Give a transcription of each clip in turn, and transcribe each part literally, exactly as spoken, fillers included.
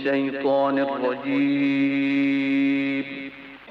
الشيطان الرجيم.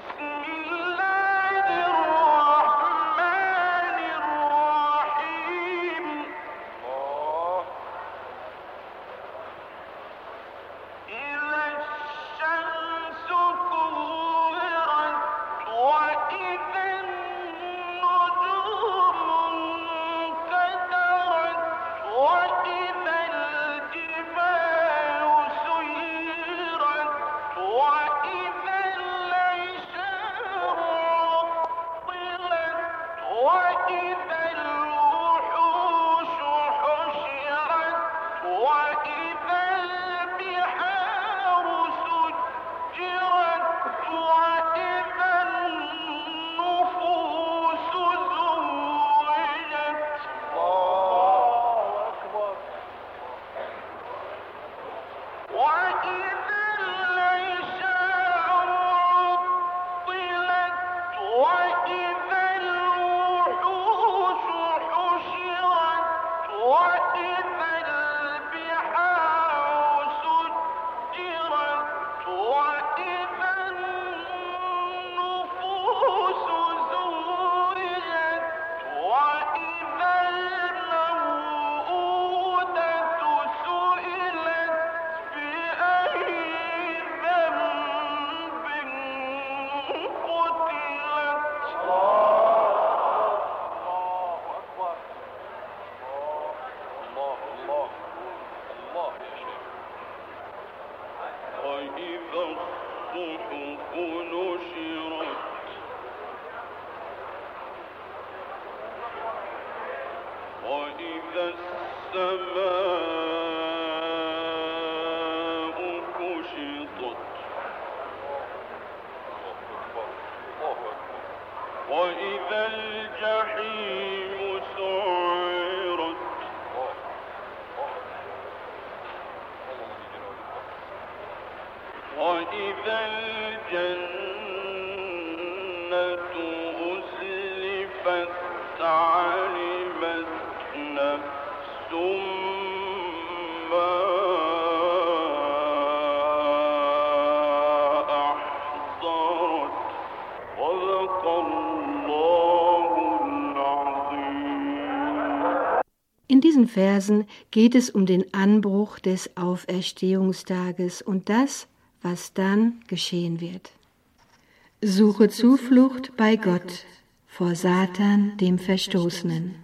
In diesen Versen geht es um den Anbruch des Auferstehungstages und das, was dann geschehen wird. Suche Zuflucht bei Gott vor Satan, dem Verstoßenen.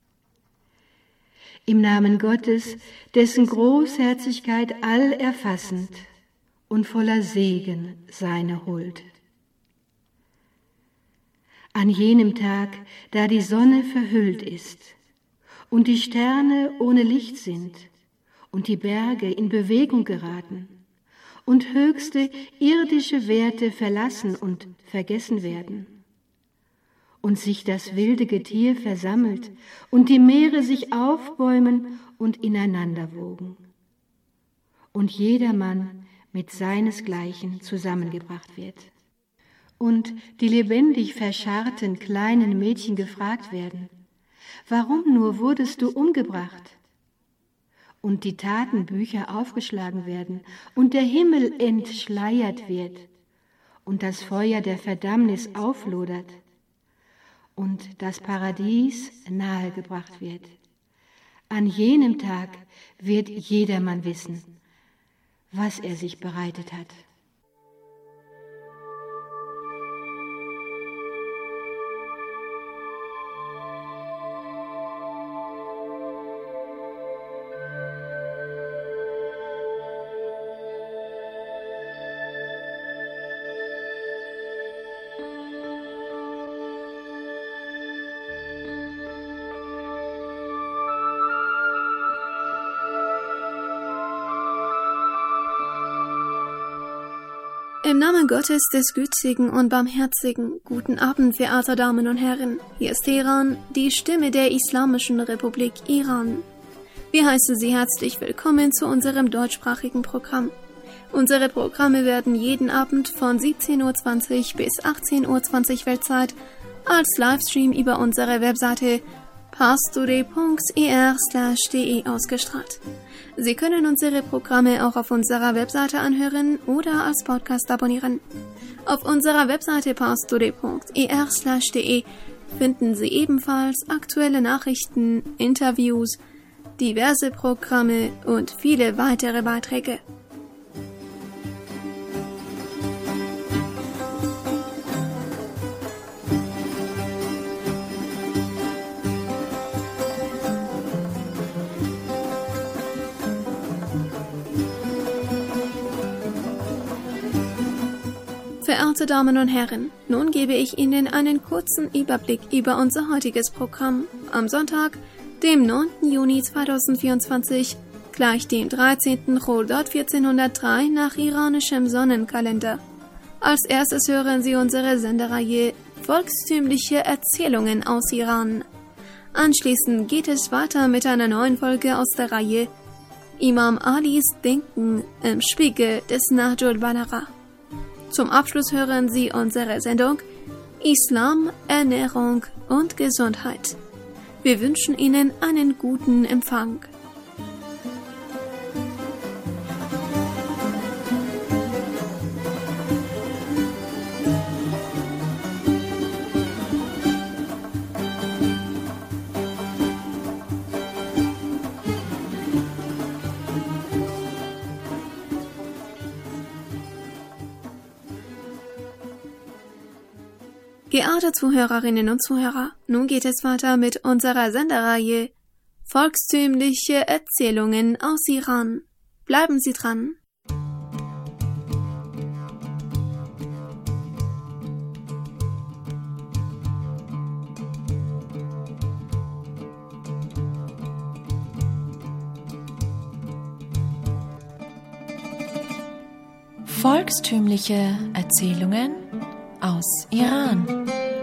Im Namen Gottes, dessen Großherzigkeit allerfassend und voller Segen seine Huld. An jenem Tag, da die Sonne verhüllt ist und die Sterne ohne Licht sind und die Berge in Bewegung geraten und höchste irdische Werte verlassen und vergessen werden und sich das wilde Getier versammelt und die Meere sich aufbäumen und ineinander wogen und jedermann mit seinesgleichen zusammengebracht wird und die lebendig verscharrten kleinen Mädchen gefragt werden: Warum nur wurdest du umgebracht? Und die Tatenbücher aufgeschlagen werden und der Himmel entschleiert wird und das Feuer der Verdammnis auflodert und das Paradies nahegebracht wird. An jenem Tag wird jedermann wissen, was er sich bereitet hat. Im Namen Gottes, des Gütigen und Barmherzigen, guten Abend, verehrte Damen und Herren. Hier ist Teheran, die Stimme der Islamischen Republik Iran. Wir heißen Sie herzlich willkommen zu unserem deutschsprachigen Programm. Unsere Programme werden jeden Abend von siebzehn Uhr zwanzig bis achtzehn Uhr zwanzig Weltzeit als Livestream über unsere Webseite pastoday punkt er slash de ausgestrahlt. Sie können unsere Programme auch auf unserer Webseite anhören oder als Podcast abonnieren. Auf unserer Webseite pastore punkt e r slash de finden Sie ebenfalls aktuelle Nachrichten, Interviews, diverse Programme und viele weitere Beiträge. Verehrte Damen und Herren, nun gebe ich Ihnen einen kurzen Überblick über unser heutiges Programm am Sonntag, dem neunten Juni zweitausendvierundzwanzig, gleich dem dreizehnten Chordad vierzehnhundertdrei nach iranischem Sonnenkalender. Als erstes hören Sie unsere Sendereihe Volkstümliche Erzählungen aus Iran. Anschließend geht es weiter mit einer neuen Folge aus der Reihe Imam Alis Denken im Spiegel des Nahjul Balagha. Zum Abschluss hören Sie unsere Sendung Islam, Ernährung und Gesundheit. Wir wünschen Ihnen einen guten Empfang. Geehrte Zuhörerinnen und Zuhörer, nun geht es weiter mit unserer Sendereihe Volkstümliche Erzählungen aus Iran. Bleiben Sie dran. Volkstümliche Erzählungen aus Iran.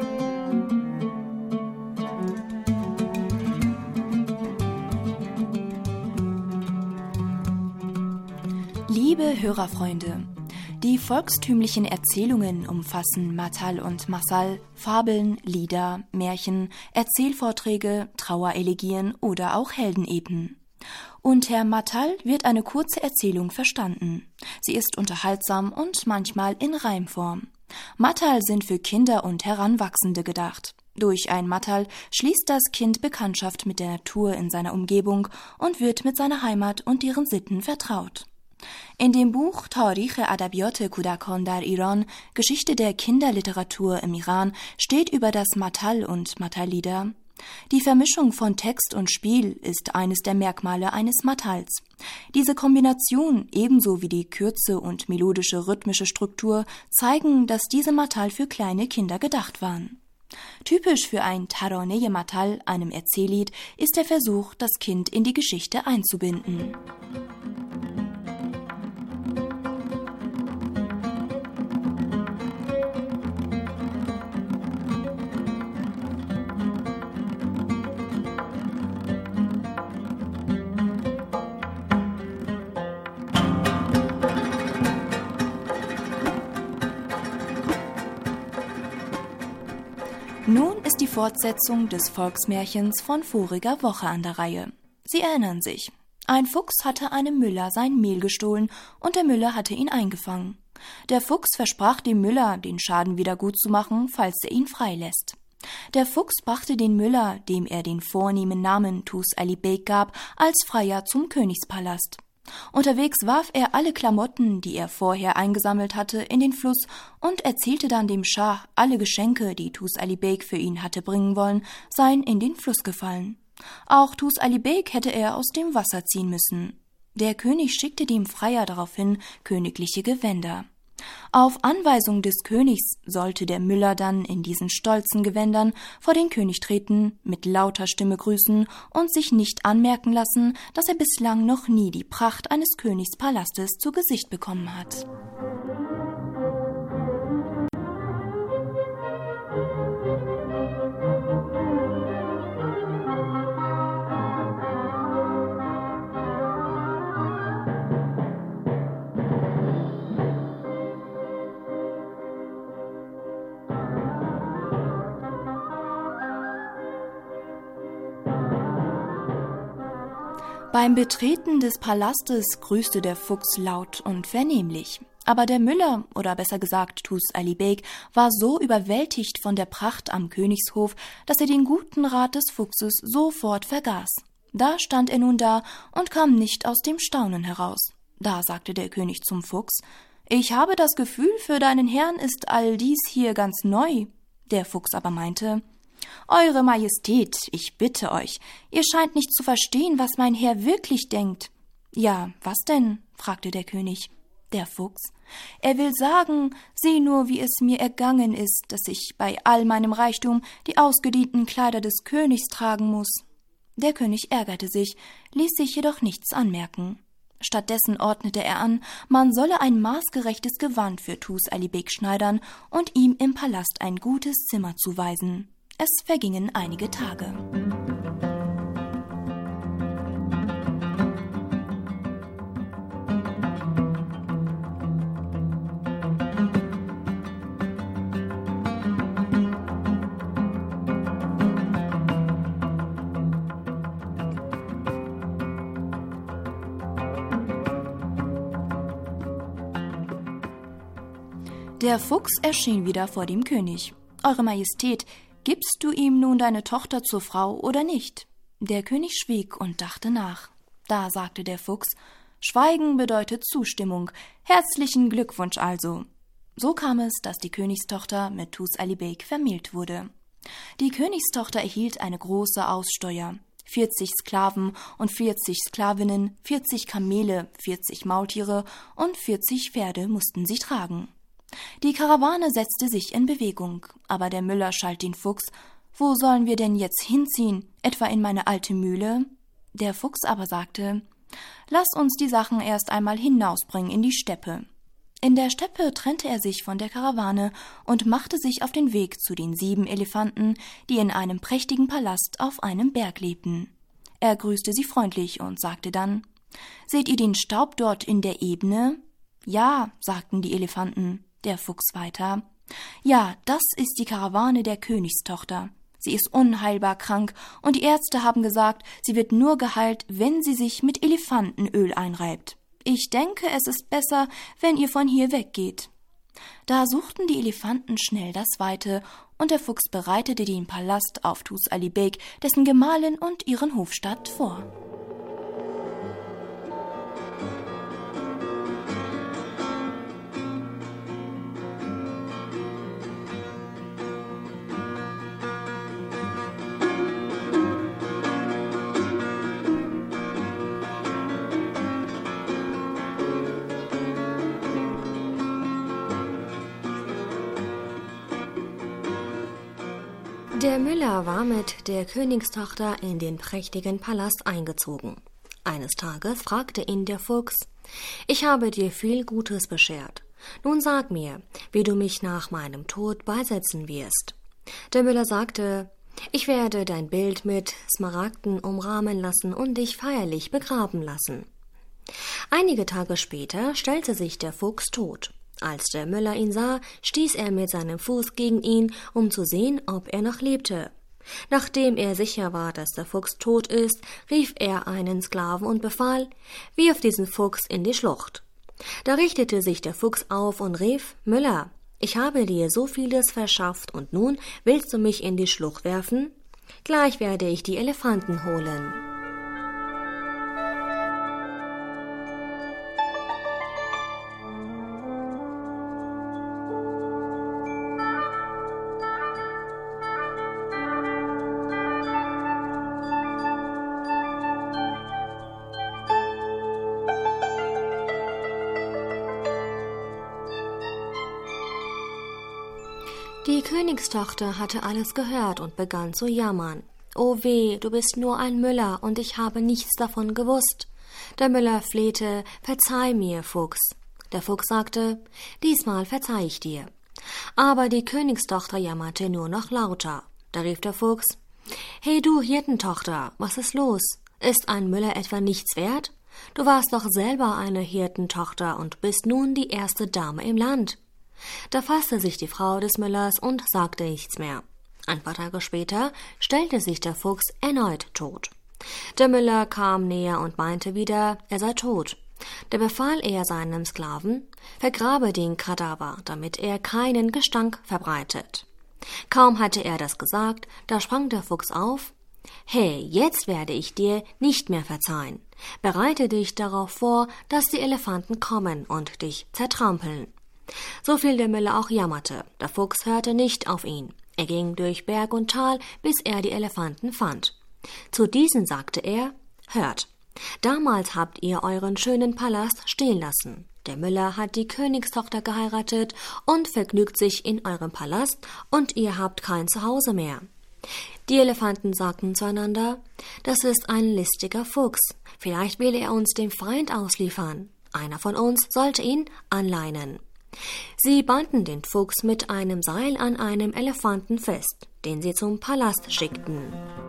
Liebe Hörerfreunde, die volkstümlichen Erzählungen umfassen Matal und Masal, Fabeln, Lieder, Märchen, Erzählvorträge, Trauerelegien oder auch Heldenepen. Unter Matal wird eine kurze Erzählung verstanden. Sie ist unterhaltsam und manchmal in Reimform. Matal sind für Kinder und Heranwachsende gedacht. Durch ein Matal schließt das Kind Bekanntschaft mit der Natur in seiner Umgebung und wird mit seiner Heimat und ihren Sitten vertraut. In dem Buch Tarikh Adabiyat Kudakan dar Iran, Geschichte der Kinderliteratur im Iran, steht über das Matal und Matal-Lieder: Die Vermischung von Text und Spiel ist eines der Merkmale eines Matals. Diese Kombination, ebenso wie die Kürze und melodische rhythmische Struktur, zeigen, dass diese Matal für kleine Kinder gedacht waren. Typisch für ein Taraneh Matal, einem Erzähllied, ist der Versuch, das Kind in die Geschichte einzubinden. Nun ist die Fortsetzung des Volksmärchens von voriger Woche an der Reihe. Sie erinnern sich. Ein Fuchs hatte einem Müller sein Mehl gestohlen und der Müller hatte ihn eingefangen. Der Fuchs versprach dem Müller, den Schaden wieder gut zu machen, falls er ihn freilässt. Der Fuchs brachte den Müller, dem er den vornehmen Namen Tus Ali Beg gab, als Freier zum Königspalast. Unterwegs warf er alle Klamotten, die er vorher eingesammelt hatte, in den Fluss und erzählte dann dem Schah, alle Geschenke, die Tus Ali Beg für ihn hatte bringen wollen, seien in den Fluss gefallen. Auch Tus Ali Beg hätte er aus dem Wasser ziehen müssen. Der König schickte dem Freier daraufhin königliche Gewänder. Auf Anweisung des Königs sollte der Müller dann in diesen stolzen Gewändern vor den König treten, mit lauter Stimme grüßen und sich nicht anmerken lassen, dass er bislang noch nie die Pracht eines Königspalastes zu Gesicht bekommen hat. Beim Betreten des Palastes grüßte der Fuchs laut und vernehmlich. Aber der Müller, oder besser gesagt Tus Ali Beg, war so überwältigt von der Pracht am Königshof, dass er den guten Rat des Fuchses sofort vergaß. Da stand er nun da und kam nicht aus dem Staunen heraus. Da sagte der König zum Fuchs: »Ich habe das Gefühl, für deinen Herrn ist all dies hier ganz neu.« Der Fuchs aber meinte: »Eure Majestät, ich bitte euch, ihr scheint nicht zu verstehen, was mein Herr wirklich denkt.« »Ja, was denn?« fragte der König. Der Fuchs: »Er will sagen, sieh nur, wie es mir ergangen ist, dass ich bei all meinem Reichtum die ausgedienten Kleider des Königs tragen muss.« Der König ärgerte sich, ließ sich jedoch nichts anmerken. Stattdessen ordnete er an, man solle ein maßgerechtes Gewand für Tus Ali Beg schneidern und ihm im Palast ein gutes Zimmer zuweisen. Es vergingen einige Tage. Der Fuchs erschien wieder vor dem König. »Eure Majestät, gibst du ihm nun deine Tochter zur Frau oder nicht?« Der König schwieg und dachte nach. Da sagte der Fuchs: »Schweigen bedeutet Zustimmung. Herzlichen Glückwunsch also.« So kam es, dass die Königstochter mit Tus Ali Beg vermählt wurde. Die Königstochter erhielt eine große Aussteuer. vierzig Sklaven und vierzig Sklavinnen, vierzig Kamele, vierzig Maultiere und vierzig Pferde mussten sie tragen. Die Karawane setzte sich in Bewegung, aber der Müller schalt den Fuchs: »Wo sollen wir denn jetzt hinziehen? Etwa in meine alte Mühle?« Der Fuchs aber sagte: »Lass uns die Sachen erst einmal hinausbringen in die Steppe.« In der Steppe trennte er sich von der Karawane und machte sich auf den Weg zu den sieben Elefanten, die in einem prächtigen Palast auf einem Berg lebten. Er grüßte sie freundlich und sagte dann: »Seht ihr den Staub dort in der Ebene?« »Ja«, sagten die Elefanten. Der Fuchs weiter: »Ja, das ist die Karawane der Königstochter. Sie ist unheilbar krank und die Ärzte haben gesagt, sie wird nur geheilt, wenn sie sich mit Elefantenöl einreibt. Ich denke, es ist besser, wenn ihr von hier weggeht.« Da suchten die Elefanten schnell das Weite, und der Fuchs bereitete den Palast auf Tus Ali Beg, dessen Gemahlin und ihren Hofstaat vor. Der Müller war mit der Königstochter in den prächtigen Palast eingezogen. Eines Tages fragte ihn der Fuchs: »Ich habe dir viel Gutes beschert. Nun sag mir, wie du mich nach meinem Tod beisetzen wirst.« Der Müller sagte: »Ich werde dein Bild mit Smaragden umrahmen lassen und dich feierlich begraben lassen.« Einige Tage später stellte sich der Fuchs tot. Als der Müller ihn sah, stieß er mit seinem Fuß gegen ihn, um zu sehen, ob er noch lebte. Nachdem er sicher war, dass der Fuchs tot ist, rief er einen Sklaven und befahl: »Wirf diesen Fuchs in die Schlucht.« Da richtete sich der Fuchs auf und rief: »Müller, ich habe dir so vieles verschafft, und nun willst du mich in die Schlucht werfen? Gleich werde ich die Elefanten holen.« Die Königstochter hatte alles gehört und begann zu jammern. »Oh weh, du bist nur ein Müller, und ich habe nichts davon gewusst.« Der Müller flehte: »Verzeih mir, Fuchs.« Der Fuchs sagte: »Diesmal verzeih ich dir.« Aber die Königstochter jammerte nur noch lauter. Da rief der Fuchs: »Hey du Hirtentochter, was ist los? Ist ein Müller etwa nichts wert? Du warst doch selber eine Hirtentochter und bist nun die erste Dame im Land.« Da fasste sich die Frau des Müllers und sagte nichts mehr. Ein paar Tage später stellte sich der Fuchs erneut tot. Der Müller kam näher und meinte wieder, er sei tot. Da befahl er seinem Sklaven, vergrabe den Kadaver, damit er keinen Gestank verbreitet. Kaum hatte er das gesagt, da sprang der Fuchs auf. Hey, jetzt werde ich dir nicht mehr verzeihen. Bereite dich darauf vor, dass die Elefanten kommen und dich zertrampeln. So viel der Müller auch jammerte, der Fuchs hörte nicht auf ihn. Er ging durch Berg und Tal, bis er die Elefanten fand. Zu diesen sagte er, hört, damals habt ihr euren schönen Palast stehen lassen. Der Müller hat die Königstochter geheiratet und vergnügt sich in eurem Palast, und ihr habt kein Zuhause mehr. Die Elefanten sagten zueinander, das ist ein listiger Fuchs, vielleicht will er uns dem Feind ausliefern. Einer von uns sollte ihn anleinen. Sie banden den Fuchs mit einem Seil an einem Elefanten fest, den sie zum Palast schickten.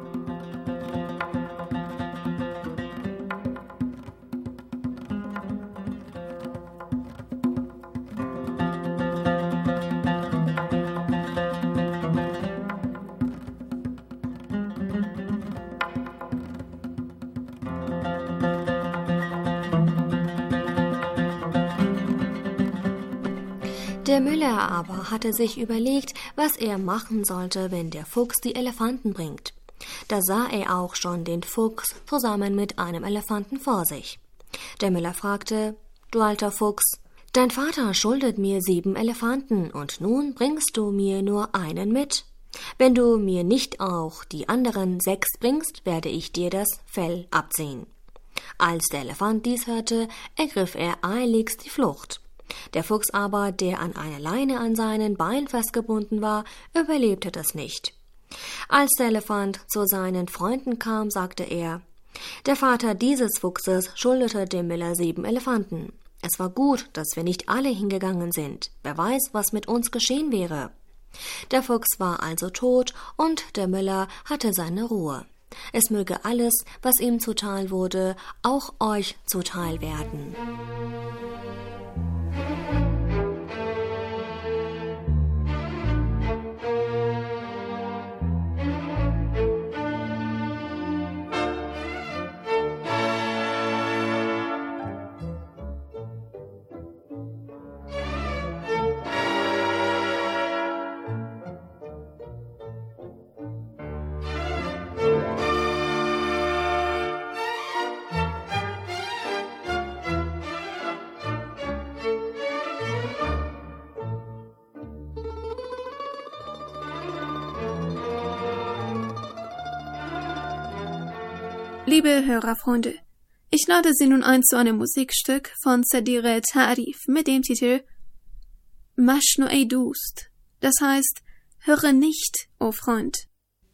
Der Müller aber hatte sich überlegt, was er machen sollte, wenn der Fuchs die Elefanten bringt. Da sah er auch schon den Fuchs zusammen mit einem Elefanten vor sich. Der Müller fragte, du alter Fuchs, dein Vater schuldet mir sieben Elefanten und nun bringst du mir nur einen mit. Wenn du mir nicht auch die anderen sechs bringst, werde ich dir das Fell abziehen. Als der Elefant dies hörte, ergriff er eiligst die Flucht. Der Fuchs aber, der an einer Leine an seinen Bein festgebunden war, überlebte das nicht. Als der Elefant zu seinen Freunden kam, sagte er, der Vater dieses Fuchses schuldete dem Müller sieben Elefanten. Es war gut, dass wir nicht alle hingegangen sind. Wer weiß, was mit uns geschehen wäre. Der Fuchs war also tot und der Müller hatte seine Ruhe. Es möge alles, was ihm zuteil wurde, auch euch zuteil werden. Liebe Hörerfreunde, ich lade Sie nun ein zu einem Musikstück von Sadire Ta'arif mit dem Titel Mashno ey Dost, das heißt, höre nicht, o Freund.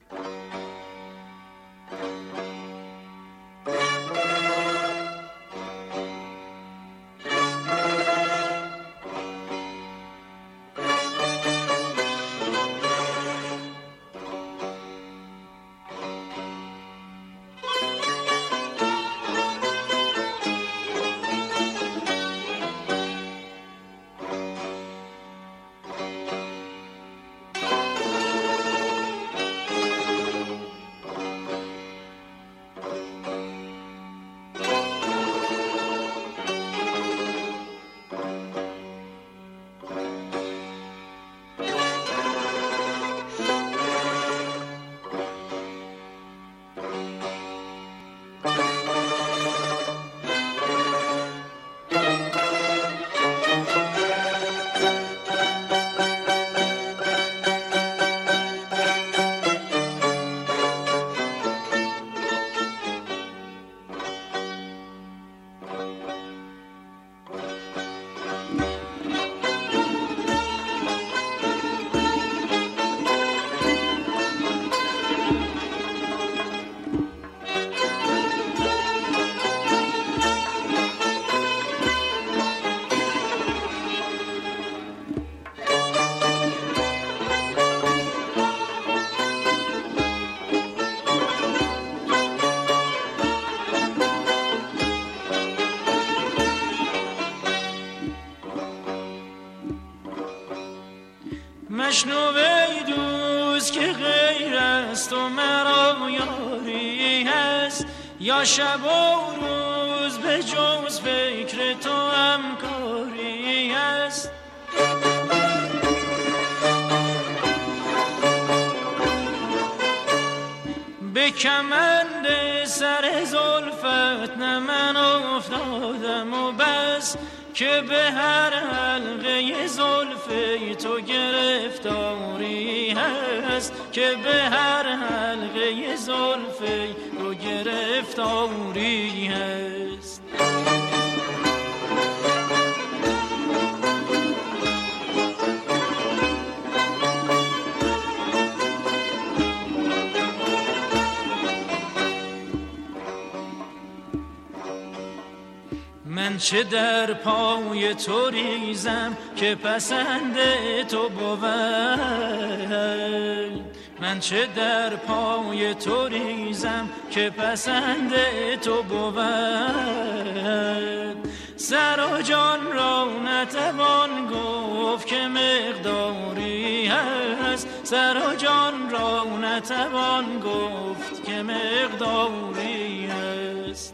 مشنو دوست که غیر است و مرا یاری هست یا شب و روز به جز فکر تو هم کاری است. به کمند سر زلفت نه من افتادم و بس، که به هر حلقه زلفی تو گرفتاری هست، که به هر حلقه زلفی تو گرفتاری هست. من چه در پای تو ریزم که پسند تو بود، من چه در پای تو ریزم که پسند تو بود. سر و جان را نتوان گفت که مقداری هست، سر و جان را نتوان گفت که مقداری هست.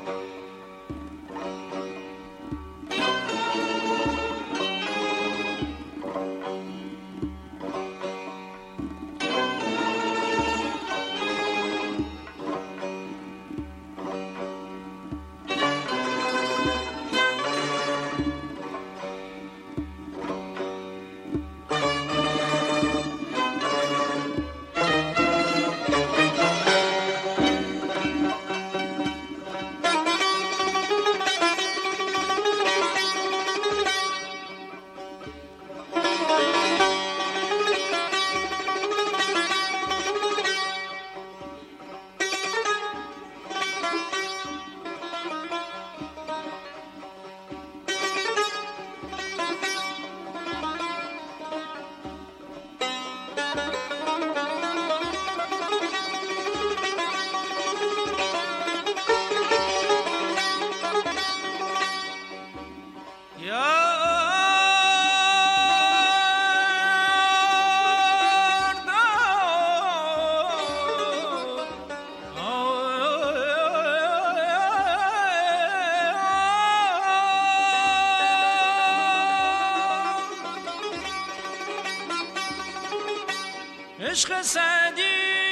عشق سعدی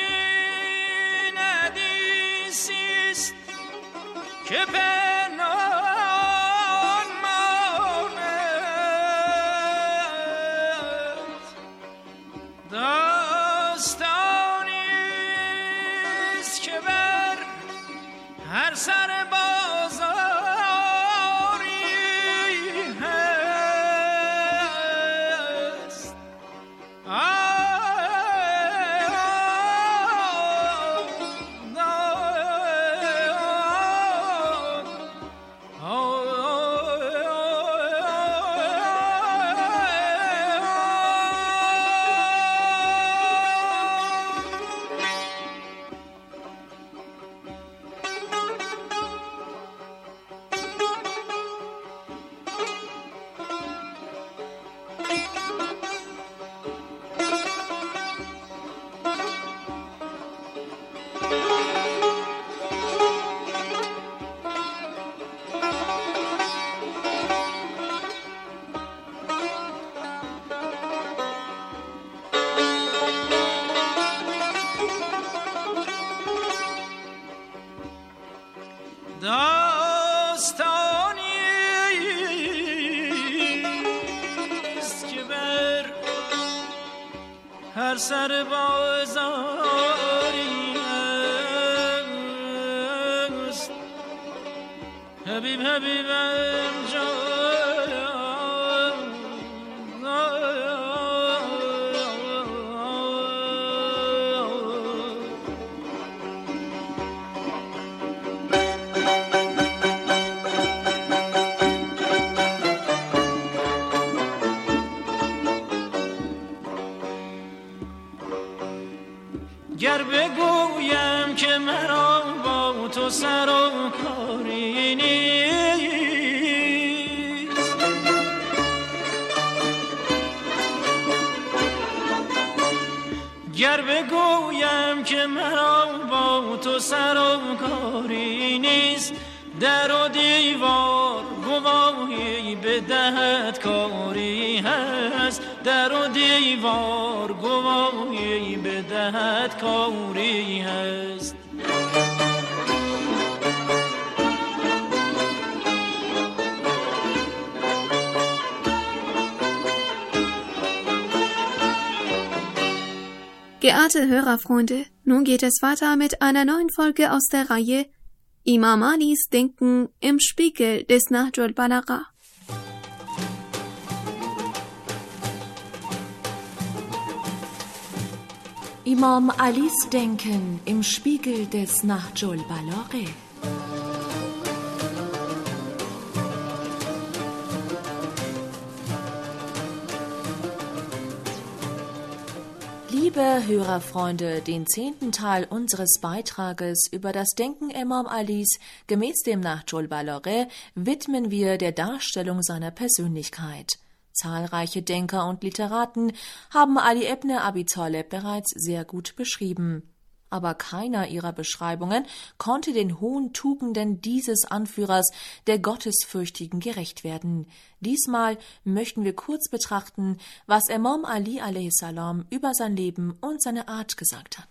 ندیسیست که پنهان ماند، داستانیست که بر هر سر هر سر بازاری است. حبیب حبیبم جان گر بگویم که مرا با تو سر و کاری نیست، گر بگویم که مرا با تو سر و کاری نیست، در و دیوار گواهی بدهد کاری هست، در و دیوار گواهی بدهد کاری هست. Geehrte Hörerfreunde, nun geht es weiter mit einer neuen Folge aus der Reihe Imam Alis Denken im Spiegel des Nahj al-Balagha. Imam Alis Denken im Spiegel des Nahj al-Balagha. Liebe Hörerfreunde, den zehnten Teil unseres Beitrages über das Denken Imam Alis gemäß dem Nahj al-Balagha widmen wir der Darstellung seiner Persönlichkeit. Zahlreiche Denker und Literaten haben Ali ibn Abi Talib bereits sehr gut beschrieben. Aber keiner ihrer Beschreibungen konnte den hohen Tugenden dieses Anführers der Gottesfürchtigen gerecht werden. Diesmal möchten wir kurz betrachten, was Imam Ali alaihi salam über sein Leben und seine Art gesagt hat.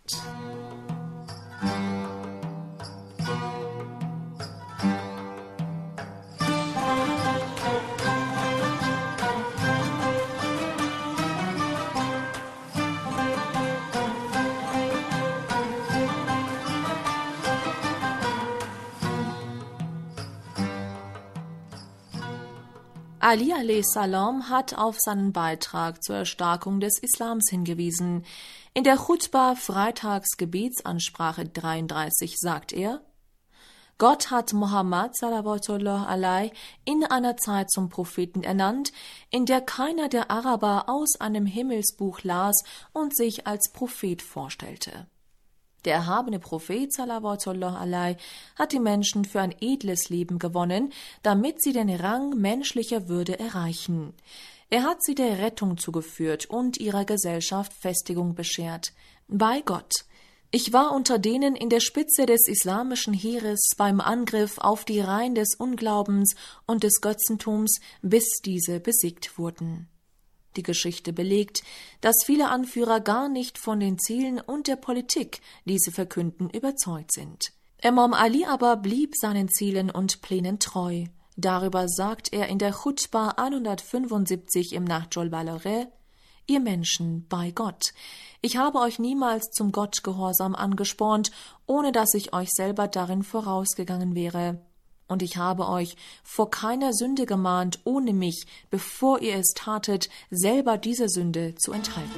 Ali alaihi salam hat auf seinen Beitrag zur Erstarkung des Islams hingewiesen. In der Chutba Freitagsgebetsansprache dreiunddreißig sagt er: Gott hat Mohammed salawatullah alaihi in einer Zeit zum Propheten ernannt, in der keiner der Araber aus einem Himmelsbuch las und sich als Prophet vorstellte. Der erhabene Prophet salawatullah alaihi hat die Menschen für ein edles Leben gewonnen, damit sie den Rang menschlicher Würde erreichen. Er hat sie der Rettung zugeführt und ihrer Gesellschaft Festigung beschert. Bei Gott. Ich war unter denen in der Spitze des islamischen Heeres beim Angriff auf die Reihen des Unglaubens und des Götzentums, bis diese besiegt wurden. Die Geschichte belegt, dass viele Anführer gar nicht von den Zielen und der Politik, die sie verkünden, überzeugt sind. Imam Ali aber blieb seinen Zielen und Plänen treu. Darüber sagt er in der Chutba hundertfünfundsiebzig im Nahj al-Balagha: Ihr Menschen, bei Gott, ich habe euch niemals zum Gottgehorsam angespornt, ohne dass ich euch selber darin vorausgegangen wäre. Und ich habe euch vor keiner Sünde gemahnt, ohne mich, bevor ihr es tatet, selber dieser Sünde zu enthalten.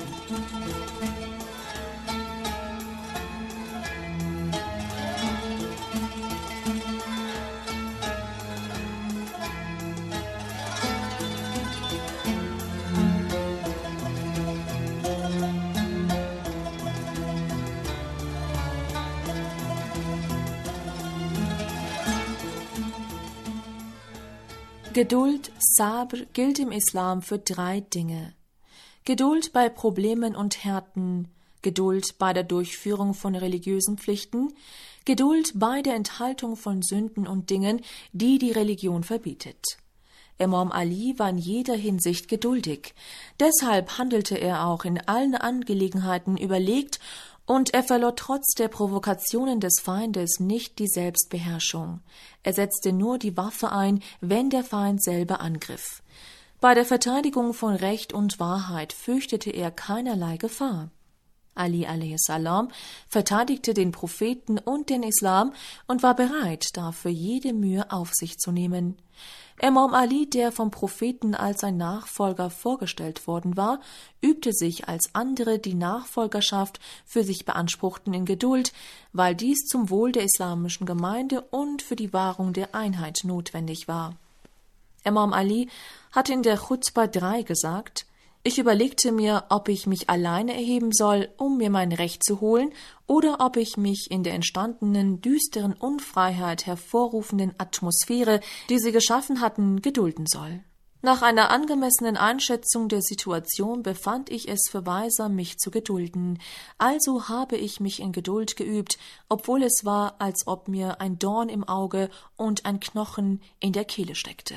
Geduld, Sabr, gilt im Islam für drei Dinge. Geduld bei Problemen und Härten, Geduld bei der Durchführung von religiösen Pflichten, Geduld bei der Enthaltung von Sünden und Dingen, die die Religion verbietet. Imam Ali war in jeder Hinsicht geduldig. Deshalb handelte er auch in allen Angelegenheiten überlegt, und er verlor trotz der Provokationen des Feindes nicht die Selbstbeherrschung. Er setzte nur die Waffe ein, wenn der Feind selber angriff. Bei der Verteidigung von Recht und Wahrheit fürchtete er keinerlei Gefahr. Ali alaihi salam verteidigte den Propheten und den Islam und war bereit, dafür jede Mühe auf sich zu nehmen. Imam Ali, der vom Propheten als sein Nachfolger vorgestellt worden war, übte sich, als andere die Nachfolgerschaft für sich beanspruchten, in Geduld, weil dies zum Wohl der islamischen Gemeinde und für die Wahrung der Einheit notwendig war. Imam Ali hat in der Chutba drei gesagt: Ich überlegte mir, ob ich mich alleine erheben soll, um mir mein Recht zu holen, oder ob ich mich in der entstandenen, düsteren Unfreiheit hervorrufenden Atmosphäre, die sie geschaffen hatten, gedulden soll. Nach einer angemessenen Einschätzung der Situation befand ich es für weiser, mich zu gedulden. Also habe ich mich in Geduld geübt, obwohl es war, als ob mir ein Dorn im Auge und ein Knochen in der Kehle steckte.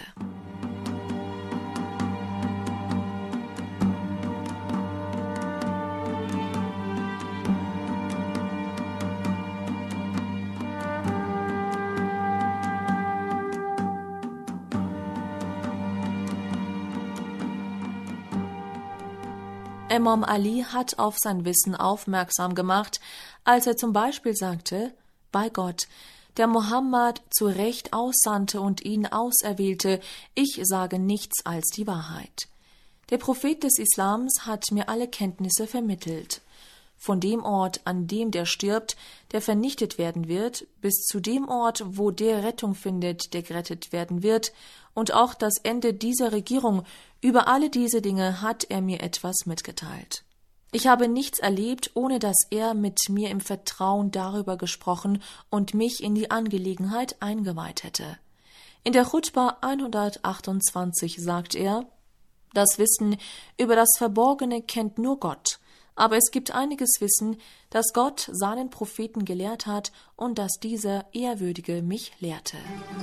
Imam Ali hat auf sein Wissen aufmerksam gemacht, als er zum Beispiel sagte: Bei Gott, der Mohammed zu Recht aussandte und ihn auserwählte, ich sage nichts als die Wahrheit. Der Prophet des Islams hat mir alle Kenntnisse vermittelt. Von dem Ort, an dem der stirbt, der vernichtet werden wird, bis zu dem Ort, wo der Rettung findet, der gerettet werden wird, und auch das Ende dieser Regierung, über alle diese Dinge hat er mir etwas mitgeteilt. Ich habe nichts erlebt, ohne dass er mit mir im Vertrauen darüber gesprochen und mich in die Angelegenheit eingeweiht hätte. In der Chutba hundertachtundzwanzig sagt er: Das Wissen über das Verborgene kennt nur Gott, aber es gibt einiges Wissen, das Gott seinen Propheten gelehrt hat und das dieser Ehrwürdige mich lehrte.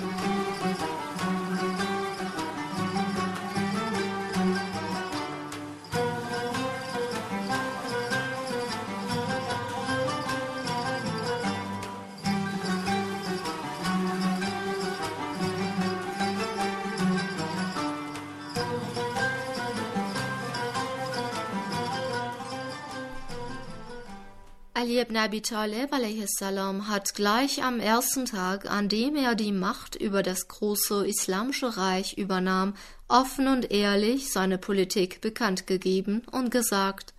Ali ibn Abi Talib a.s. hat gleich am ersten Tag, an dem er die Macht über das große islamische Reich übernahm, offen und ehrlich seine Politik bekannt gegeben und gesagt: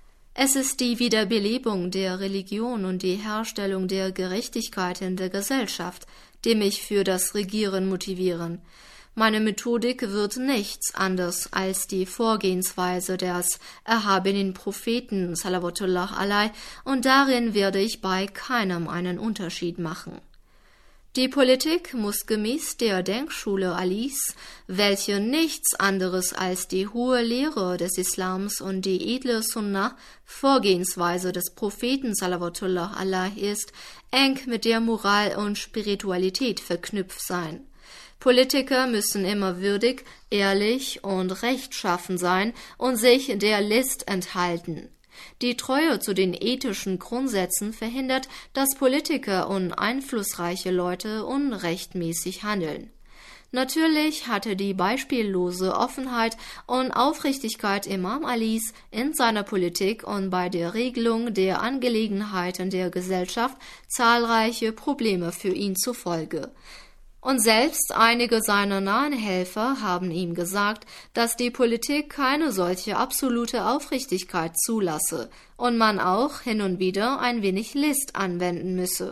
Es ist die Wiederbelebung der Religion und die Herstellung der Gerechtigkeit in der Gesellschaft, die mich für das Regieren motivieren. Meine Methodik wird nichts anders als die Vorgehensweise des erhabenen Propheten salawatullah alaihi, und darin werde ich bei keinem einen Unterschied machen. Die Politik muss gemäß der Denkschule Alis, welche nichts anderes als die hohe Lehre des Islams und die edle Sunnah, Vorgehensweise des Propheten salawatullah alaihi ist, eng mit der Moral und Spiritualität verknüpft sein. Politiker müssen immer würdig, ehrlich und rechtschaffen sein und sich der List enthalten. Die Treue zu den ethischen Grundsätzen verhindert, dass Politiker und einflussreiche Leute unrechtmäßig handeln. Natürlich hatte die beispiellose Offenheit und Aufrichtigkeit Imam Alis in seiner Politik und bei der Regelung der Angelegenheiten der Gesellschaft zahlreiche Probleme für ihn zur Folge. Und selbst einige seiner nahen Helfer haben ihm gesagt, dass die Politik keine solche absolute Aufrichtigkeit zulasse und man auch hin und wieder ein wenig List anwenden müsse.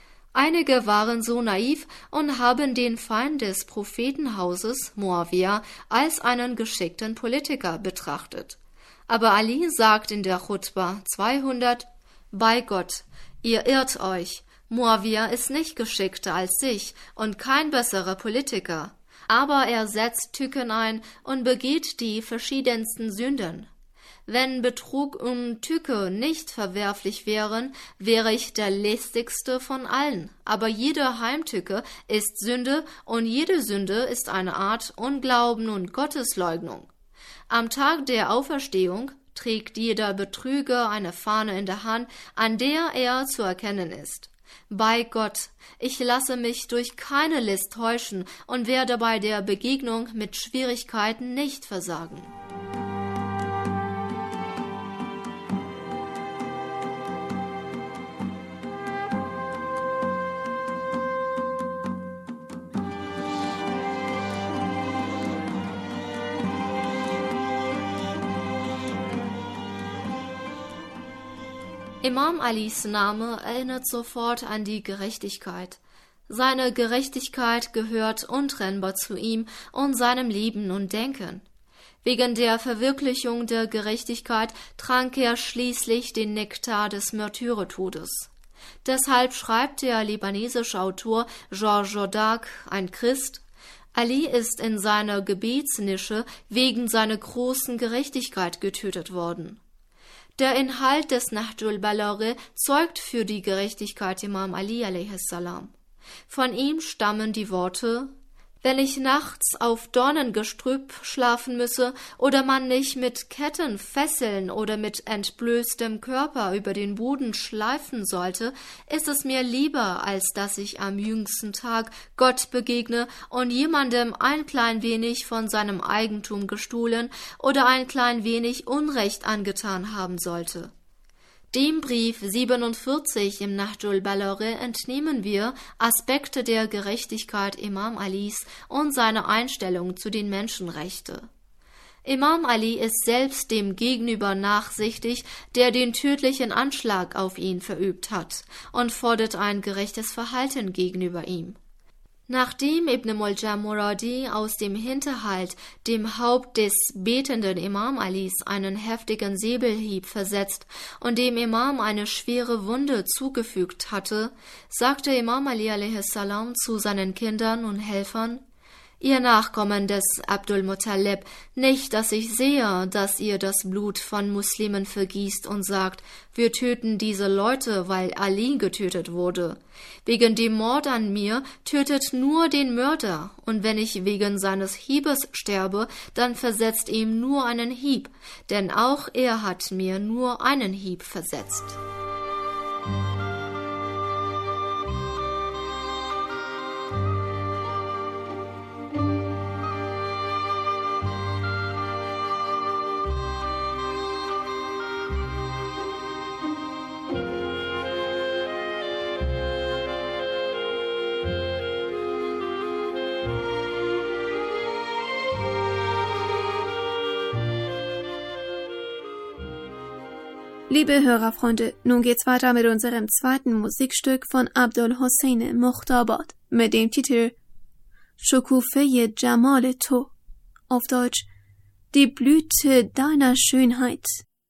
Einige waren so naiv und haben den Feind des Prophetenhauses, Muawiyah, als einen geschickten Politiker betrachtet. Aber Ali sagt in der Chutba zweihundert: Bei Gott, ihr irrt euch. Muawiyah ist nicht geschickter als ich und kein besserer Politiker, aber er setzt Tücken ein und begeht die verschiedensten Sünden. Wenn Betrug und Tücke nicht verwerflich wären, wäre ich der listigste von allen, aber jede Heimtücke ist Sünde und jede Sünde ist eine Art Unglauben und Gottesleugnung. Am Tag der Auferstehung trägt jeder Betrüger eine Fahne in der Hand, an der er zu erkennen ist. Bei Gott, ich lasse mich durch keine List täuschen und werde bei der Begegnung mit Schwierigkeiten nicht versagen. Imam Alis Name erinnert sofort an die Gerechtigkeit. Seine Gerechtigkeit gehört untrennbar zu ihm und seinem Leben und Denken. Wegen der Verwirklichung der Gerechtigkeit trank er schließlich den Nektar des Märtyrertodes. Deshalb schreibt der libanesische Autor Georges Jordac, ein Christ: Ali ist in seiner Gebetsnische wegen seiner großen Gerechtigkeit getötet worden. Der Inhalt des Nahjul Balagha zeugt für die Gerechtigkeit Imam Ali alaihi salam. Von ihm stammen die Worte: Wenn ich nachts auf Dornengestrüpp schlafen müsse oder man mich mit Ketten fesseln oder mit entblößtem Körper über den Boden schleifen sollte, ist es mir lieber, als dass ich am jüngsten Tag Gott begegne und jemandem ein klein wenig von seinem Eigentum gestohlen oder ein klein wenig Unrecht angetan haben sollte. Dem Brief siebenundvierzig im Nahjul Balagha entnehmen wir Aspekte der Gerechtigkeit Imam Alis und seine Einstellung zu den Menschenrechten. Imam Ali ist selbst dem Gegenüber nachsichtig, der den tödlichen Anschlag auf ihn verübt hat, und fordert ein gerechtes Verhalten gegenüber ihm. Nachdem Ibn Muljam Muradi aus dem Hinterhalt dem Haupt des betenden Imam Alis einen heftigen Säbelhieb versetzt und dem Imam eine schwere Wunde zugefügt hatte, sagte Imam Ali alaihi salam zu seinen Kindern und Helfern: Ihr Nachkommen des Abdul Muttalib, nicht, dass ich sehe, dass ihr das Blut von Muslimen vergießt und sagt, wir töten diese Leute, weil Ali getötet wurde. Wegen dem Mord an mir tötet nur den Mörder, und wenn ich wegen seines Hiebes sterbe, dann versetzt ihm nur einen Hieb, denn auch er hat mir nur einen Hieb versetzt. Liebe Hörerfreunde, nun geht's weiter mit unserem zweiten Musikstück von Abdul Hossein Mukhtabad mit dem Titel Shukufeye Jamal To, auf Deutsch Die Blüte deiner Schönheit.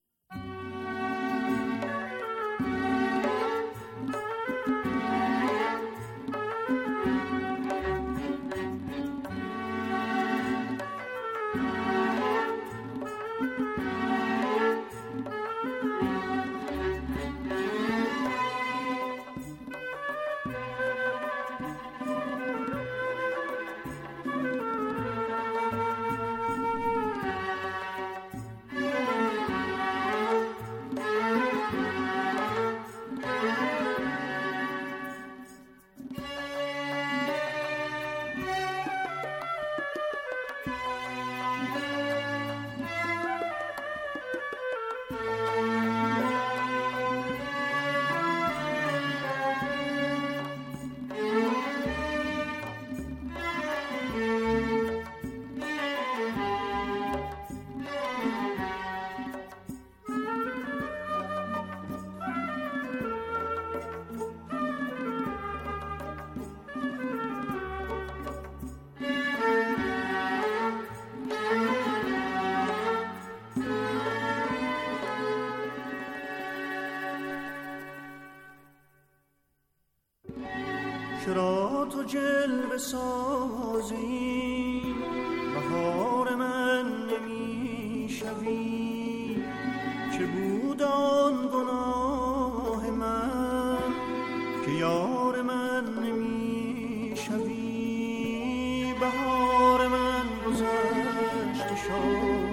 چرا تو جلوه سازی بهار من نمی شوی چه بود آن گناه من که یار من نمی شوی بهار من گذشته شاید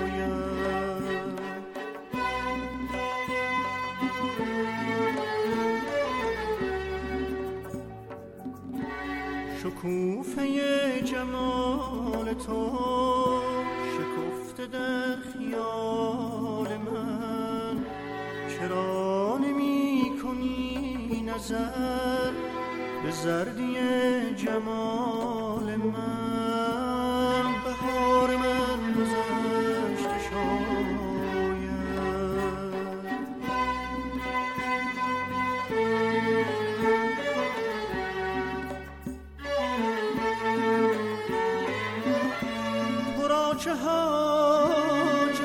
شکوفه جمال تو شکفته در خیال من چرا نمی کنی نظر به زردی جمال من بهار من گذشته شاید چه حاجت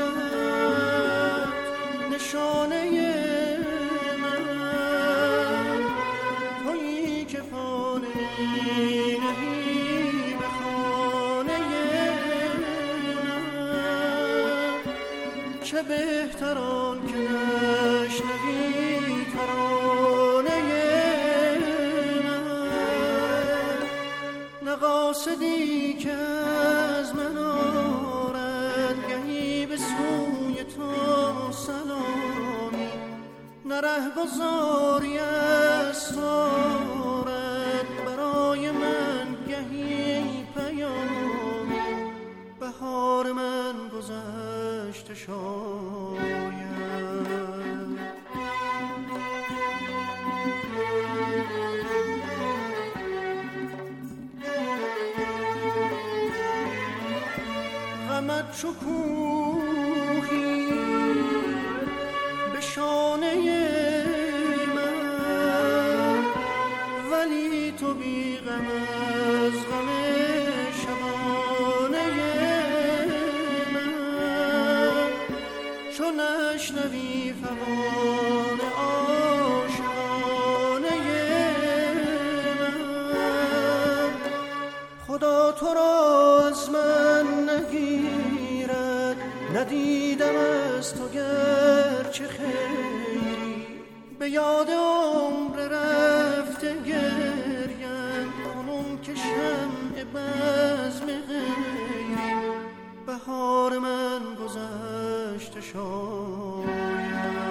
نشانه من تویی که پا نهی به خواب چه بهتر آن که نشنوی ترانه من، نه قاصدی که از من آرد گهی به سوی تو سلامی، نه رهگذاری از تو آرد برای من گهی پیامی، بهار من گذشته شاید. غمت چو کوهی به شانه من، ولی تو بی غم از غم شبانه من، چون نشنوی فغان عاشقانه من، خدا تو را از من نگیرد، ندیدم از تو گرچه خیری، به یاد عمر رفته گریم کنون که شمع بزم غیری، بهار من گذشته شاید.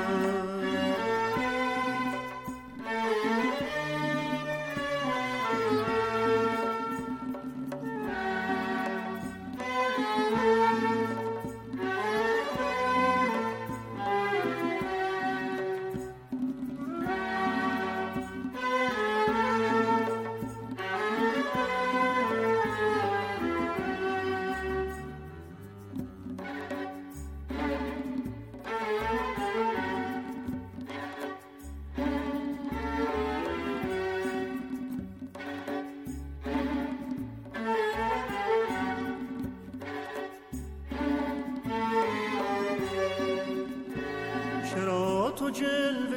چرا تو جلوه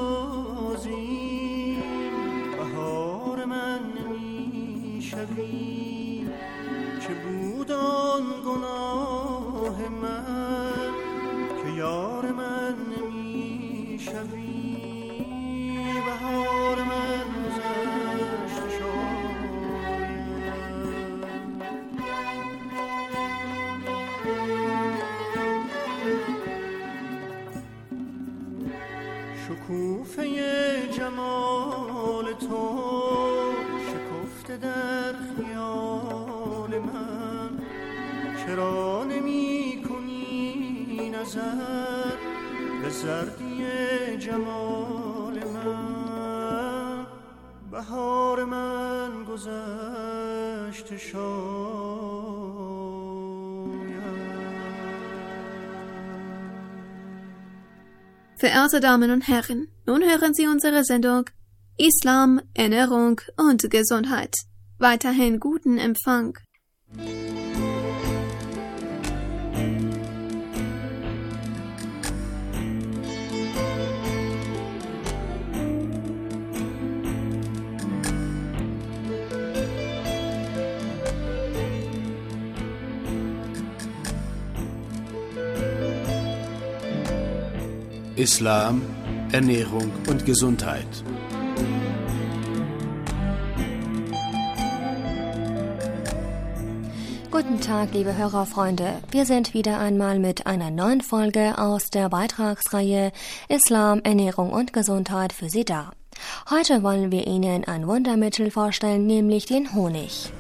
سازی بهار من نمی شوی، چه بود آن گناه من که یار من نمی شوی، بهار من گذشته شکوفه جمال تو شکفته در خیال من، چرا نمی کنی نظر به زردی جمال من، بهار من گذشته شاید. Verehrte Damen und Herren, nun hören Sie unsere Sendung Islam, Ernährung und Gesundheit. Weiterhin guten Empfang. Islam, Ernährung und Gesundheit. Guten Tag, liebe Hörerfreunde. Wir sind wieder einmal mit einer neuen Folge aus der Beitragsreihe Islam, Ernährung und Gesundheit für Sie da. Heute wollen wir Ihnen ein Wundermittel vorstellen, nämlich den Honig.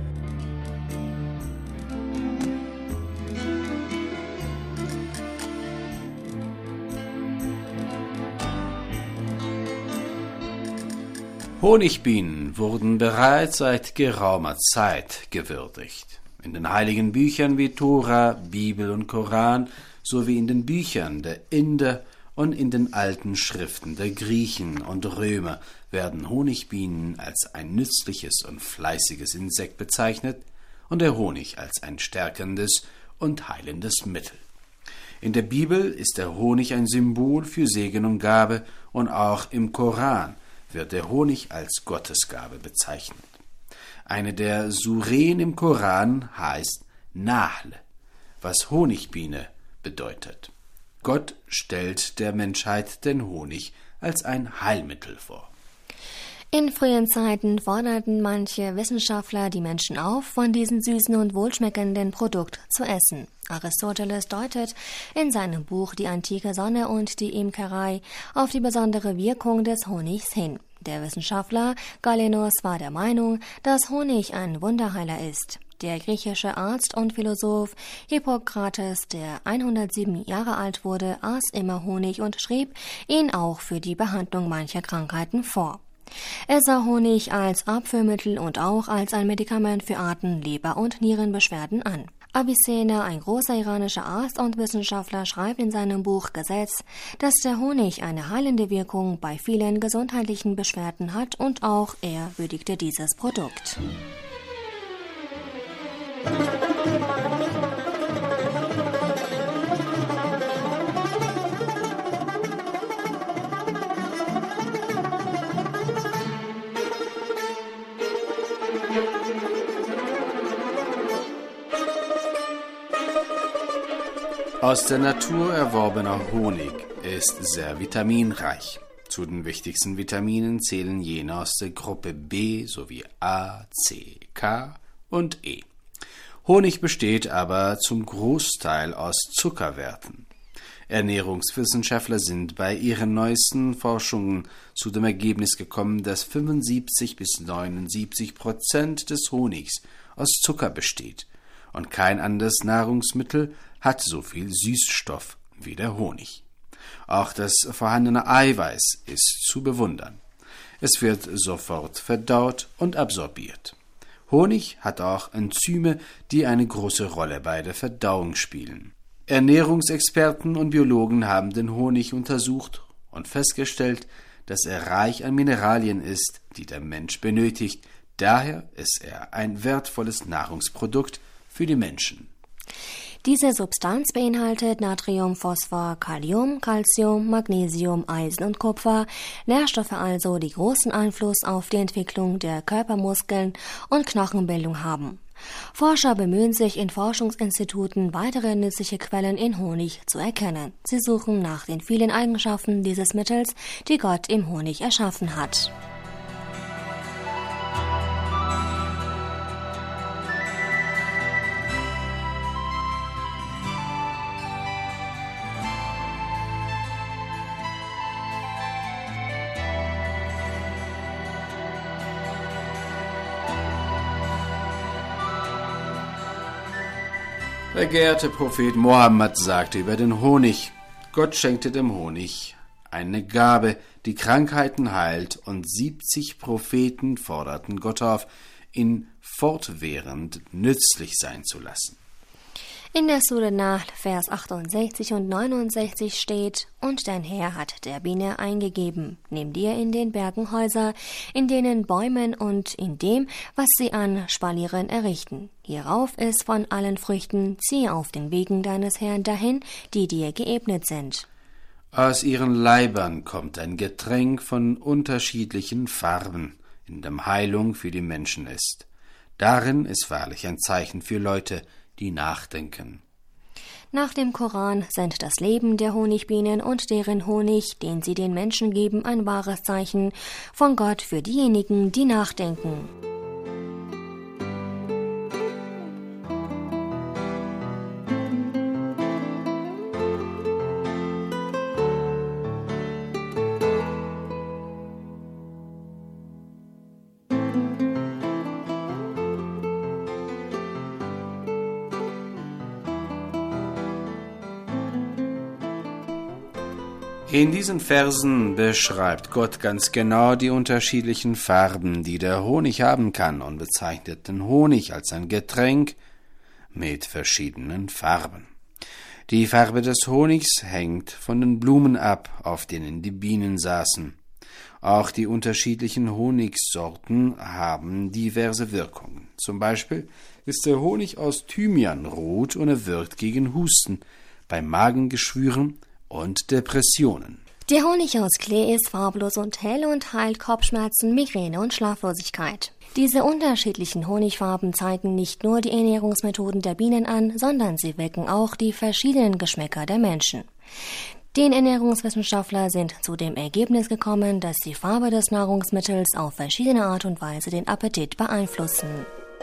Honigbienen wurden bereits seit geraumer Zeit gewürdigt. In den heiligen Büchern wie Tora, Bibel und Koran sowie in den Büchern der Inder und in den alten Schriften der Griechen und Römer werden Honigbienen als ein nützliches und fleißiges Insekt bezeichnet und der Honig als ein stärkendes und heilendes Mittel. In der Bibel ist der Honig ein Symbol für Segen und Gabe und auch im Koran wird der Honig als Gottesgabe bezeichnet. Eine der Suren im Koran heißt Nahl, was Honigbiene bedeutet. Gott stellt der Menschheit den Honig als ein Heilmittel vor. In frühen Zeiten forderten manche Wissenschaftler die Menschen auf, von diesem süßen und wohlschmeckenden Produkt zu essen. Aristoteles deutet in seinem Buch Die antike Sonne und die Imkerei auf die besondere Wirkung des Honigs hin. Der Wissenschaftler Galenos war der Meinung, dass Honig ein Wunderheiler ist. Der griechische Arzt und Philosoph Hippokrates, der hundertsieben Jahre alt wurde, aß immer Honig und schrieb ihn auch für die Behandlung mancher Krankheiten vor. Er sah Honig als Abführmittel und auch als ein Medikament für Atem-, Leber- und Nierenbeschwerden an. Avicenna, ein großer iranischer Arzt und Wissenschaftler, schreibt in seinem Buch Gesetz, dass der Honig eine heilende Wirkung bei vielen gesundheitlichen Beschwerden hat und auch er würdigte dieses Produkt. Aus der Natur erworbener Honig ist sehr vitaminreich. Zu den wichtigsten Vitaminen zählen jene aus der Gruppe B sowie A, C, K und E. Honig besteht aber zum Großteil aus Zuckerwerten. Ernährungswissenschaftler sind bei ihren neuesten Forschungen zu dem Ergebnis gekommen, dass fünfundsiebzig bis neunundsiebzig Prozent des Honigs aus Zucker besteht und kein anderes Nahrungsmittel hat so viel Süßstoff wie der Honig. Auch das vorhandene Eiweiß ist zu bewundern. Es wird sofort verdaut und absorbiert. Honig hat auch Enzyme, die eine große Rolle bei der Verdauung spielen. Ernährungsexperten und Biologen haben den Honig untersucht und festgestellt, dass er reich an Mineralien ist, die der Mensch benötigt. Daher ist er ein wertvolles Nahrungsprodukt für die Menschen. Diese Substanz beinhaltet Natrium, Phosphor, Kalium, Calcium, Magnesium, Eisen und Kupfer, Nährstoffe also, die großen Einfluss auf die Entwicklung der Körpermuskeln und Knochenbildung haben. Forscher bemühen sich in Forschungsinstituten, weitere nützliche Quellen in Honig zu erkennen. Sie suchen nach den vielen Eigenschaften dieses Mittels, die Gott im Honig erschaffen hat. Der geehrte Prophet Mohammed sagte über den Honig: Gott schenkte dem Honig eine Gabe, die Krankheiten heilt, und siebzig Propheten forderten Gott auf, ihn fortwährend nützlich sein zu lassen. In der Sure Nahl, Vers achtundsechzig und neunundsechzig steht: Und dein Herr hat der Biene eingegeben, nimm dir in den Bergen Häuser, in denen Bäumen und in dem, was sie an Spalieren errichten. Hierauf ist von allen Früchten, ziehe auf den Wegen deines Herrn dahin, die dir geebnet sind. Aus ihren Leibern kommt ein Getränk von unterschiedlichen Farben, in dem Heilung für die Menschen ist. Darin ist wahrlich ein Zeichen für Leute, die nachdenken. Nach dem Koran sind das Leben der Honigbienen und deren Honig, den sie den Menschen geben, ein wahres Zeichen von Gott für diejenigen, die nachdenken. In diesen Versen beschreibt Gott ganz genau die unterschiedlichen Farben, die der Honig haben kann, und bezeichnet den Honig als ein Getränk mit verschiedenen Farben. Die Farbe des Honigs hängt von den Blumen ab, auf denen die Bienen saßen. Auch die unterschiedlichen Honigsorten haben diverse Wirkungen. Zum Beispiel ist der Honig aus Thymian rot und er wirkt gegen Husten, bei Magengeschwüren und Depressionen. Der Honig aus Klee ist farblos und hell und heilt Kopfschmerzen, Migräne und Schlaflosigkeit. Diese unterschiedlichen Honigfarben zeigen nicht nur die Ernährungsmethoden der Bienen an, sondern sie wecken auch die verschiedenen Geschmäcker der Menschen. Die Ernährungswissenschaftler sind zu dem Ergebnis gekommen, dass die Farbe des Nahrungsmittels auf verschiedene Art und Weise den Appetit beeinflussen.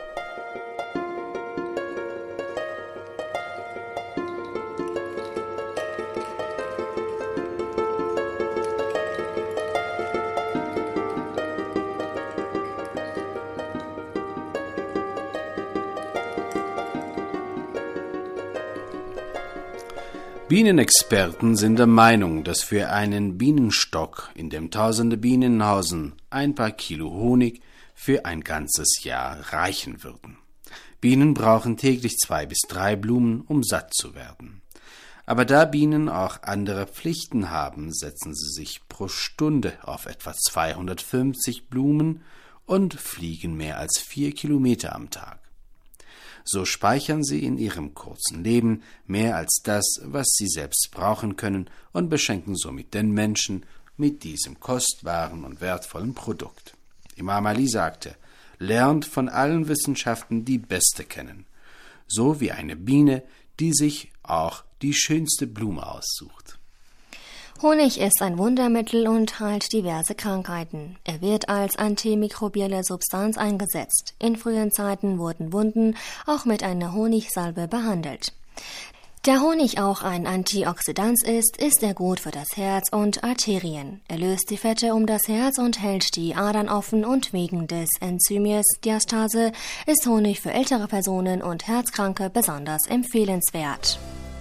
Bienenexperten sind der Meinung, dass für einen Bienenstock, in dem tausende Bienen hausen, ein paar Kilo Honig für ein ganzes Jahr reichen würden. Bienen brauchen täglich zwei bis drei Blumen, um satt zu werden. Aber da Bienen auch andere Pflichten haben, setzen sie sich pro Stunde auf etwa zweihundertfünfzig Blumen und fliegen mehr als vier Kilometer am Tag. So speichern sie in ihrem kurzen Leben mehr als das, was sie selbst brauchen können, und beschenken somit den Menschen mit diesem kostbaren und wertvollen Produkt. Imam Ali sagte, lernt von allen Wissenschaften die beste kennen, so wie eine Biene, die sich auch die schönste Blume aussucht. Honig ist ein Wundermittel und heilt diverse Krankheiten. Er wird als antimikrobielle Substanz eingesetzt. In frühen Zeiten wurden Wunden auch mit einer Honigsalbe behandelt. Da Honig auch ein Antioxidant ist, ist er gut für das Herz und Arterien. Er löst die Fette um das Herz und hält die Adern offen, und wegen des Enzyms Diastase ist Honig für ältere Personen und Herzkranke besonders empfehlenswert.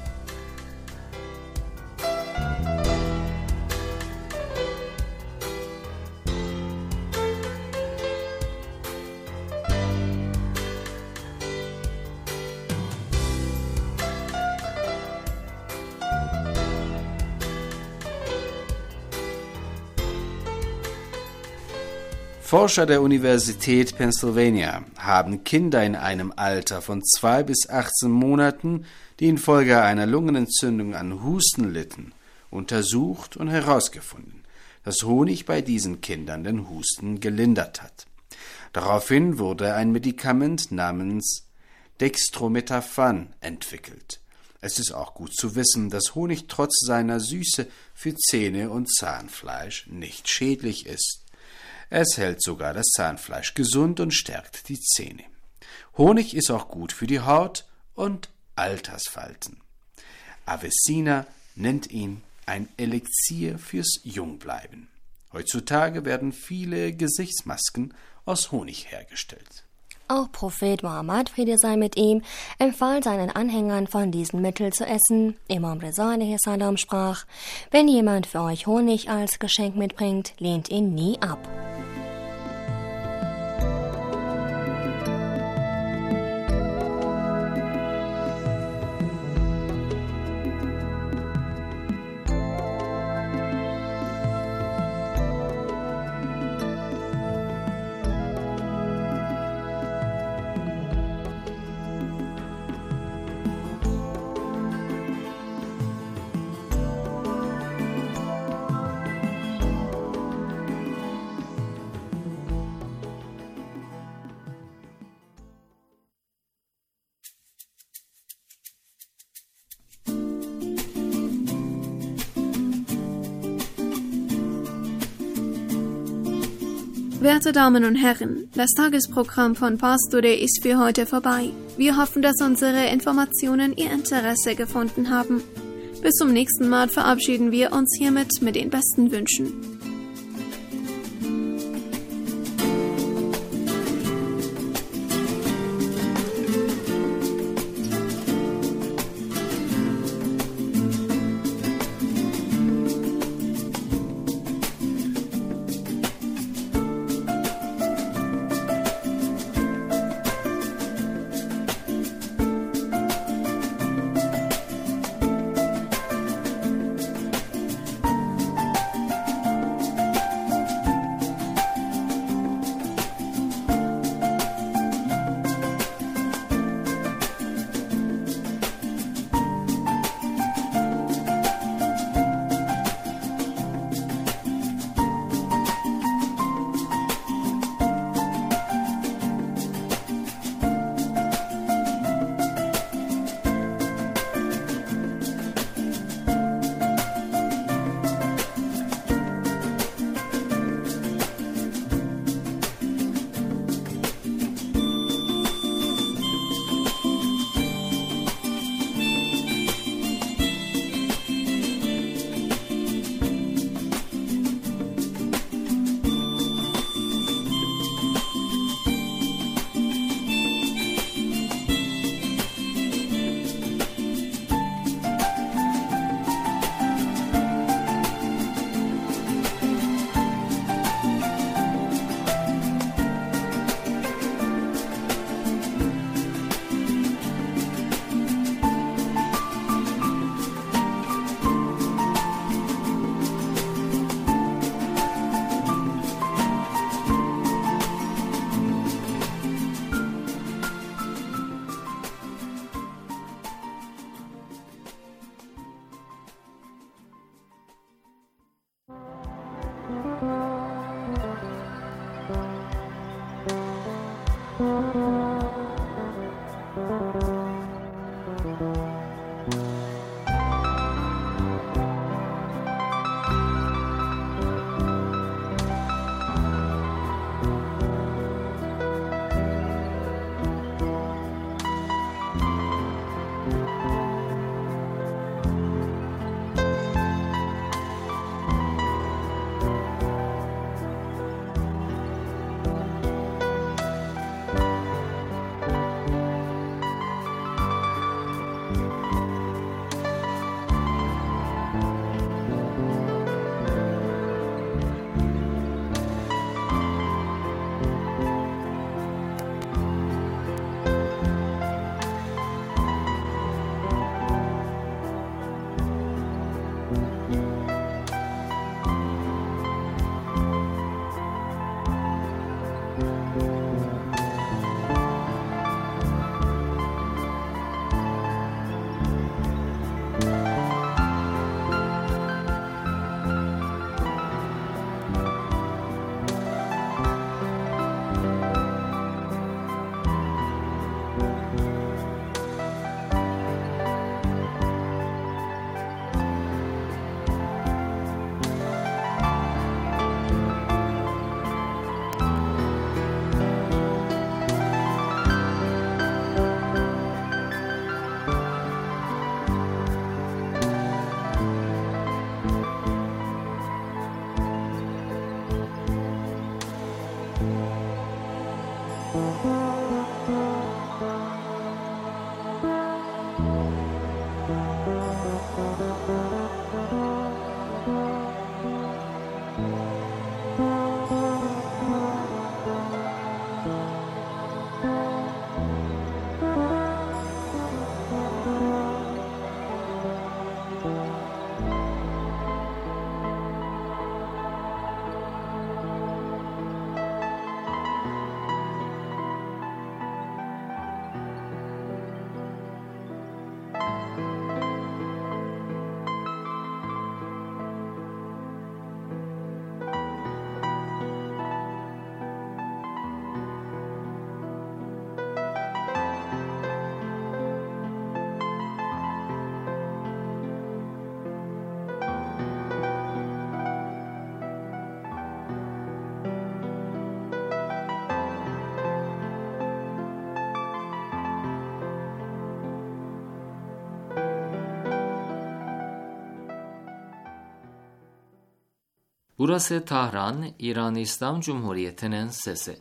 Forscher der Universität Pennsylvania haben Kinder in einem Alter von zwei bis achtzehn Monaten, die infolge einer Lungenentzündung an Husten litten, untersucht und herausgefunden, dass Honig bei diesen Kindern den Husten gelindert hat. Daraufhin wurde ein Medikament namens Dextrometaphan entwickelt. Es ist auch gut zu wissen, dass Honig trotz seiner Süße für Zähne und Zahnfleisch nicht schädlich ist. Es hält sogar das Zahnfleisch gesund und stärkt die Zähne. Honig ist auch gut für die Haut und Altersfalten. Avicenna nennt ihn ein Elixier fürs Jungbleiben. Heutzutage werden viele Gesichtsmasken aus Honig hergestellt. Auch Prophet Muhammad, Friede sei mit ihm, empfahl seinen Anhängern, von diesem Mittel zu essen. Imam Reza alaihi salam sprach, wenn jemand für euch Honig als Geschenk mitbringt, lehnt ihn nie ab. Werte Damen und Herren, das Tagesprogramm von Pastore ist für heute vorbei. Wir hoffen, dass unsere Informationen Ihr Interesse gefunden haben. Bis zum nächsten Mal verabschieden wir uns hiermit mit den besten Wünschen. Burası Tahran, İran İslam Cumhuriyeti'nin sesi.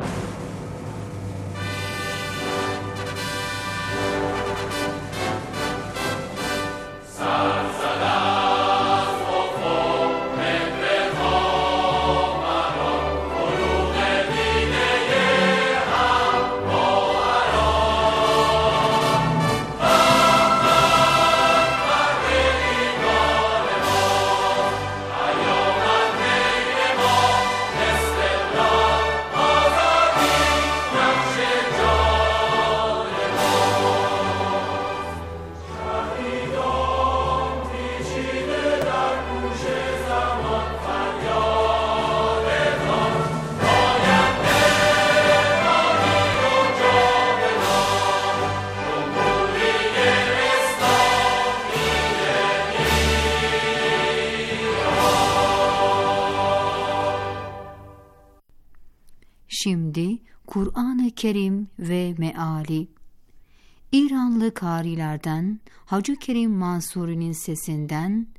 Şimdi Kur'an-ı Kerim ve meali. İranlı karilerden Hacı Kerim Mansuri'nin sesinden